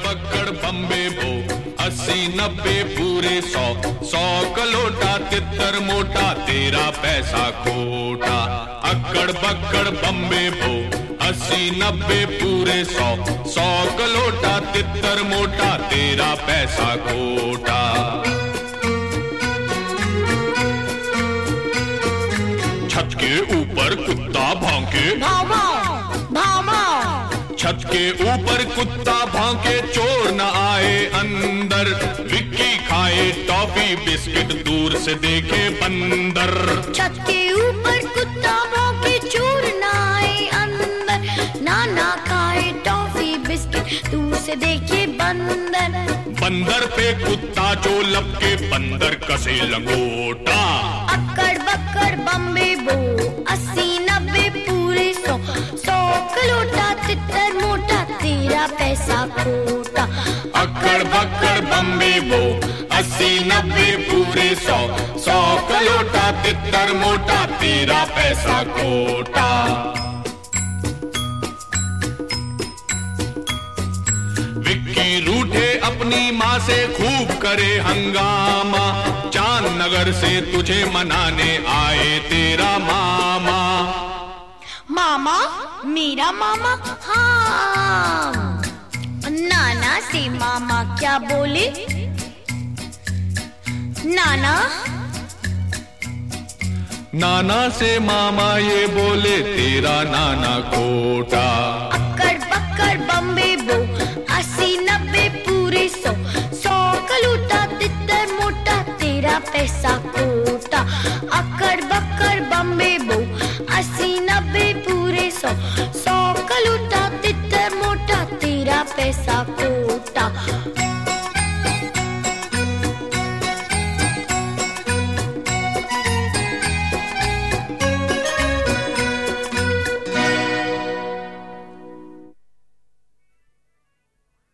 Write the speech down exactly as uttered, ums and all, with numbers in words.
बक्कड़ बम्बे बो, अस्सी नब्बे पूरे सौ, सौ कलोटा तितर मोटा, तेरा पैसा खोटा। अक्कड़ बक्कड़ बम्बे बो, अस्सी नब्बे पूरे सौ, सौ कलोटा तितर मोटा, तेरा पैसा खोटा। छत के ऊपर कुत्ता भौंके, भाव भाव भाव भाव। छत के ऊपर कुत्ता भौंके, चोर न आए अंदर, विक्की खाए टॉफी बिस्किट, दूर से देखे बंदर। छत के ऊपर कुत्ता भौंके, चोर न आए अंदर, नाना खाए टॉफी बिस्किट, दूर से देखे बंदर। बंदर पे कुत्ता जो लपके, बंदर कसे लंगोटा। अक्कड़ बक्कड़ बम्बे बो, अस्सी नब्बे पूरे सौ, सौ कलोटा तितर मोटा, तेरा पैसा खोटा। अक्कड़ बक्कड़ बम्बे बो, अस्सी नब्बे पूरे सौ, सौ कलोटा तितर मोटा, तेरा पैसा खोटा। विक्की रूठे अपनी माँ से, खूब करे हंगामा, चांद नगर से तुझे मनाने आए तेरा मामा। मामा मेरा मामा, हाँ। नाना से मामा क्या बोले? नाना नाना से मामा ये बोले, तेरा नाना खोटा। अक्कड़ बक्कड़ बम्बे बो, अस्सी नब्बे पूरे सौ, सौ कलोटा तितर मोटा, तेरा पैसा खोटा। अक्कड़ बक्कड़ बम्बे बो, अस्सी नब्बे पूरे सौ, सौ कलोटा तितर मोटा, तेरा पैसा खोटा।